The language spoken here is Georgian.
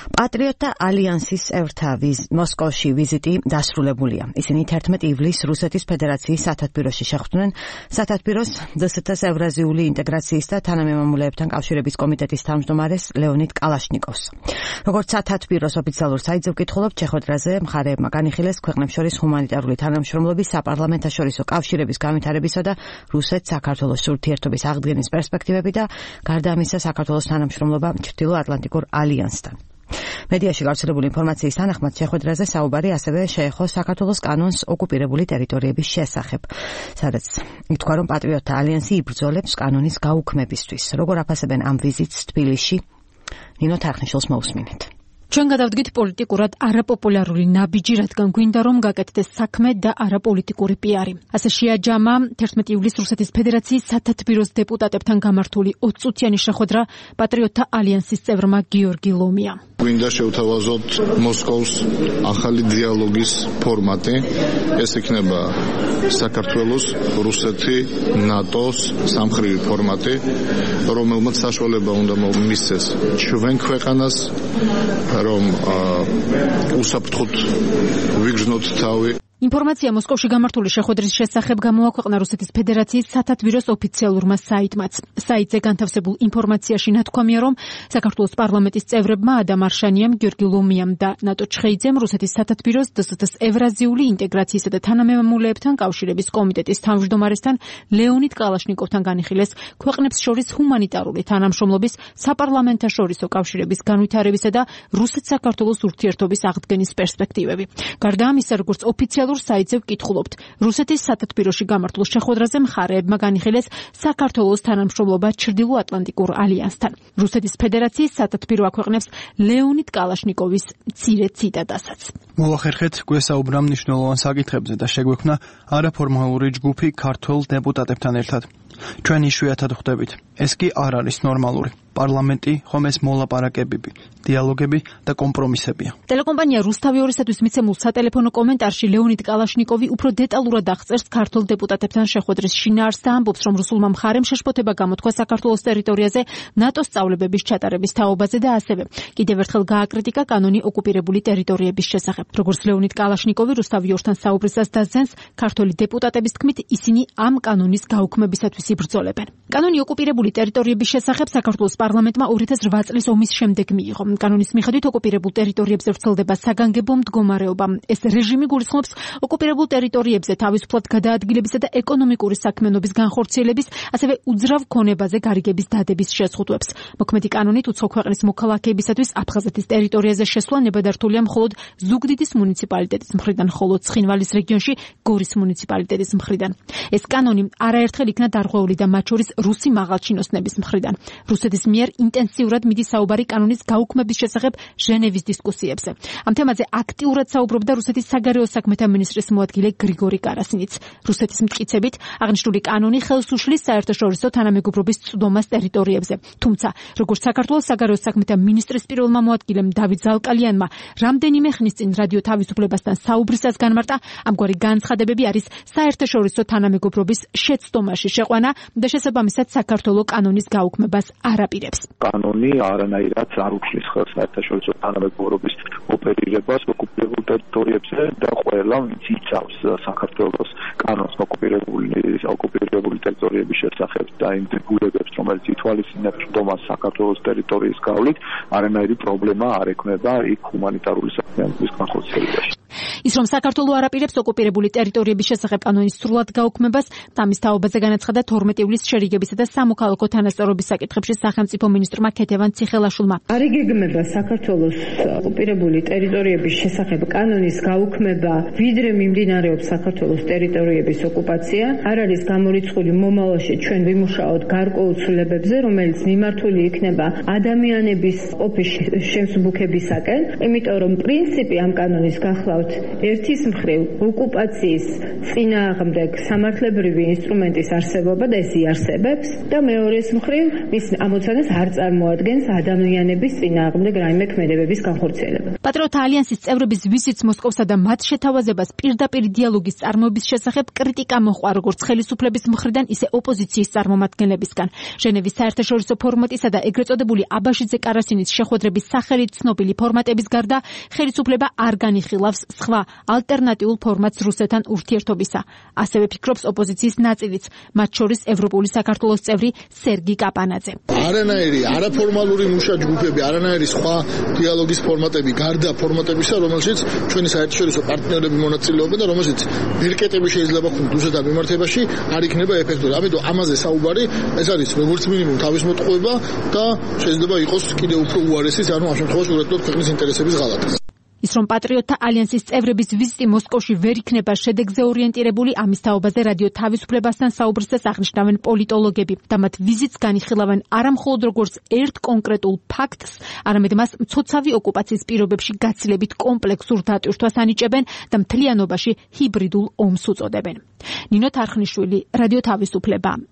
პატრიოტთა ალიანსის წევრთა მოსკოვში ვიზიტი დასრულებულია. ისინი 11 ივლისს რუსეთის ფედერაციის სათათბიროში შეხვდნენ სათათბიროს დსთ-ს ევრაზიული ინტეგრაციის და თანამემამულეებთან კავშირების კომიტეტის თავმჯდომარეს ლეონიდ კალაშნიკოვს. როგორც სათათბიროს ოფიციალურ საიტზე ვკითხულობთ, შეხვედრაზე მხარეებმა განიხილეს ქვეყნებს შორის ჰუმანიტარული თანამშრომლობის, საპარლამენტაშორისო კავშირების განვითარებისა და რუსეთ-საქართველოს ურთიერთობის აღდგენის პერსპექტივები და გარდა ამისა საქართველოს თანამშრომლობა ჩრდილო-ატლანტიკურ ალიანსთან. მედიაში გავრცელებული ინფორმაციის თანახმად შეხვედრაზე საუბარი ასევე შეეხო საქართველოს კანონს ოკუპირებული ტერიტორიების შესახებ, სადაც ითქვა, რომ პატრიოტთა ალიანსი იბრძოლებს კანონის გაუქმებისთვის. როგორ აფასებენ ამ ვიზიტს თბილისში? ნინო თარხნიშვილს მოусმინეთ. ჩვენ გადავდგით პოლიტიკურად არაპოპულარული ნაბიჯი, რადგან გვინდა რომ გაკეთდეს საქმე და არაპოლიტიკური პიარი. ასე შეაჯამა 11 ივლისს რუსეთის ფედერაციის სათათბიროს დეპუტატებთან გამართული 20 წუთიანი შეხვედრა პატრიოტთა ალიანსის წევრმა გიორგი ლომიამ. გვინდა შევთავაზოთ მოსკოვს ახალი დიალოგის ფორმატი. ეს იქნება საქართველოს, რუსეთი, ნატოს სამხრივი ფორმატი, რომელმაც საშუალება უნდა მისცეს ჩვენ ქვეყანას, რომ უსაფრთხოდ ვიგრძნოთ თავი. ინფორმაცია მოსკოვში გამართული შეხვედრის შესახებ გამოაქვეყნა რუსეთის ფედერაციის სათათბიროს ოფიციალურმა საიტმაც. საიტზე განთავსებულ ინფორმაციაში ნათქვამია, რომ საქართველოს პარლამენტის წევრებმა ადამ არშანიამ, გიორგი ლომიამ და ნატო ჩხეიძემ რუსეთის სათათბიროს დსთ-ს ევრაზიული ინტეგრაციისა და თანამემამულეებთან კავშირების კომიტეტის თავმჯდომარესთან ლეონიდ კალაშნიკოვთან განიხილეს ქვეყნებს შორის ჰუმანიტარული თანამშრომლობის, საპარლამენტაშორისო კავშირების განვითარებისა და რუსეთ-საქართველოს ურთიერთობის აღდგენის პერსპექტივები. გარდა ამისა, როგორც ოფიციალურ საიტზე ვკითხულობთ, რუსეთის სათათბიროში გამართულ შეხვედრაზე მხარეებმა განიხილეს საქართველოს თანამშრომლობა ჩრდილო-ატლანტიკურ ალიანსთან. რუსეთის ფედერაციის სათათბირო აქვეყნებს ლეონიდ კალაშნიკოვის მცირე ციტატასაც. მოვახერხეთ გვესაუბრა მნიშვნელოვან საკითხებზე და შეგვექმნა არაფორმალური ჯგუფი ქართველ დეპუტატებთან ერთად. ჩვენ იშვიათად ხვდებით. ეს კი არ არის ნორმალური. პარლამენტი ხომ ეს მოლაპარაკებები, დიალოგები და კომპრომისებია. ტელეკომპანია რუსთავი 2-ისთვის მიცემულ სატელეფონო კომენტარში ლეონიდ კალაშნიკოვი უფრო დეტალურად აღწერს ქართულ დეპუტატებთან შეხვედრის შინაარსს და ამბობს, რომ რუსულმა მხარემ შეშფოთება გამოთქვა საქართველოს ტერიტორიაზე ნატოს სწავლებების ჩატარების თაობაზე და ასევე კიდევ ერთხელ გააკრიტიკა კანონი ოკუპირებული ტერიტორიების შესახებ. როგორც ლეონიდ კალაშნიკოვი რუსთავი 2-თან საუბრისას დასძენს, ქართველი დეპუტატების თქმით, ისინი ამ კანონის გაუქმებისათვის იბრძოლებენ. კანონი ოკუპირებული ტერიტორიების შესახებ საქართველოს პარლამენტმა 2008 წლის ომის შემდეგ მიიღო. კანონის მიხედვით ოკუპირებულ ტერიტორიებზე ვრცელდება საგანგებო მდგომარეობა. ეს რეჟიმი გულისხმობს ოკუპირებულ ტერიტორიებზე თავისუფლად გადაადგილებისა და ეკონომიკური საქმიანობის განხორციელების, ასევე უძრავ ქონებაზე გარიგების დადების შეზღუდვებს. მოქმედი კანონით უცხო ქვეყნის მოქალაქეებისათვის აფხაზეთის ტერიტორიაზე შესვლა ნებადართულია მხოლოდ ზუგდიდის მუნიციპალიტეტის მხრიდან, ხოლო ცხინვალის რეგიონში გორის მუნიციპალიტეტის მხრიდან. ეს კანონი არაერთხელ იქნა დარღვეული და მათ შორის რუსი მაღალჩინოსნების მხრიდან. რუსეთის მიერ ინტენსიურად მიდის საუბარი კანონის გაუქმების შესახებ ჟენევის დისკუსიებზე. ამ თემაზე აქტიურად საუბრობდა რუსეთის საგარეო საქმეთა მინისტრის მოადგილე გრიგორი კარასინიც. რუსეთის მტკიცებით, აღნიშნული კანონი ხელს უშლის საერთაშორისო თანამეგობრობის წვდომას ტერიტორიებზე. თუმცა, როგორც საქართველოს საგარეო საქმეთა მინისტრის პირველმა მოადგილემ დავით ზალკალიანმა რამდენიმე ხნის წინ რადიო თავისუფლებასთან საუბრისას განმარტა, ამგვარი განცხადებები არის საერთაშორისო თანამეგობრობის შეცდომაში შეყვანა და შესაბამისად საქართველოს კანონის გაუქმებას არაპირებს. კანონი არანაირად არ უშლის ხელს საერთაშორისო თანამეგობრობის ოპერირებას ოკუპირებულ ტერიტორიებზე და ყველა ვინც იცავს საქართველოს კანონს ოკუპირებული ტერიტორიების შესახებ და იმ დებულებებს, რომელიც ითვალისწინებს წვდომას საქართველოს ტერიტორიის გავლით, არანაირი პრობლემა არ ექმნება იქ ჰუმანიტარული საქმიანობის განხორციელებაში. ის რომ საქართველოს არაპირებს ოკუპირებული ტერიტორიების შესახებ კანონის სრულად გაუქმებას, ამის თაობაზე განაცხადა 12 ივლისს შერიგებისა და სამოქალაქო თანასწორობის საკითხებში სახელმწიფო მინისტრმა ქეთევან ციხელაშვილმა. არ იგეგმება საქართველოს ოკუპირებული ტერიტორიების შესახებ კანონის გაუქმება, ვიდრე მიმდინარეობს საქართველოს ტერიტორიების ოკუპაცია. არ არის გამორიცხული მომავალში ჩვენ ვიმუშაოთ გარკვეულ ცვლილებებზე, რომელიც მიმართული იქნება ადამიანების ყოფის შემსუბუქებისაკენ, იმიტომ რომ პრინციპი ამ კანონის გახლავთ ერთის მხრივ ოკუპაციის წინააღმდეგ სამართლებრივი ინსტრუმენტის არსებობა და ეს იარსებებს და მეორეს მხრივ მის ამოცანას არ წარმოადგენს ადამიანების წინააღმდეგ რაიმე ქმედებების განხორციელება. პატრიოტთა ალიანსის წევრების ვიზიტს მოსკოვსა და მათ შეთავაზებას პირდაპირ დიალოგის წარმოების შესახებ კრიტიკა მოჰყვა როგორც ხელისუფლების მხრიდან, ისე ოპოზიციის წარმომადგენლებისგან. ჟენევის საერთაშორისო ფორმატისა და ეგრეთ წოდებული აბაშიძე-კარასინის შეხვედრების სახელით ცნობილი ფორმატების გარდა ხელისუფლება არ განიხილავს სხვა ალტერნატიულ ფორმატს რუსეთთან ურთიერთობისა. ასევე ფიქრობს ოპოზიციის ნაწილიც, მათ შორის ევროპული საქართველოს წევრი სერგი კაპანაძე. არანაირი არაფორმალური მუშა ჯგუფები, არანაირი სხვა დიალოგის ფორმატები გარდა ფორმატებისა, რომელშიც ჩვენი საერთაშორისო პარტნიორები მონაწილეობენ და რომელშიც მირკეტები შეიძლება ქონდეს რუსეთთან მიმართებაში, არ იქნება ეფექტური. ამიტომ ამაზე საუბარი, ეს არის როგორც მინიმუმ თავისმოტყუება და შეიძლება იყოს კიდევ უფრო უარესიც, ანუ ამ შემთხვევაში ურეთულობ ქვეყნის ინტერესების ღალატს. ის რომ პატრიოტთა ალიანსის წევრების ვიზიტი მოსკოვში ვერ იქნება შედეგზე ორიენტირებული, ამის თაობაზე რადიო თავისუფლებასთან საუბრისას აღნიშნავენ პოლიტოლოგები და მათ ვიზიტს განიხილავენ არა მხოლოდ როგორც ერთ კონკრეტულ ფაქტს, არამედ მას მცოცავი ოკუპაციის პირობებში გაცილებით კომპლექსურ დატვირთვას ანიჭებენ და მთლიანობაში ჰიბრიდულ ომს უწოდებენ. ნინო თარხნიშვილი, რადიო თავისუფლება.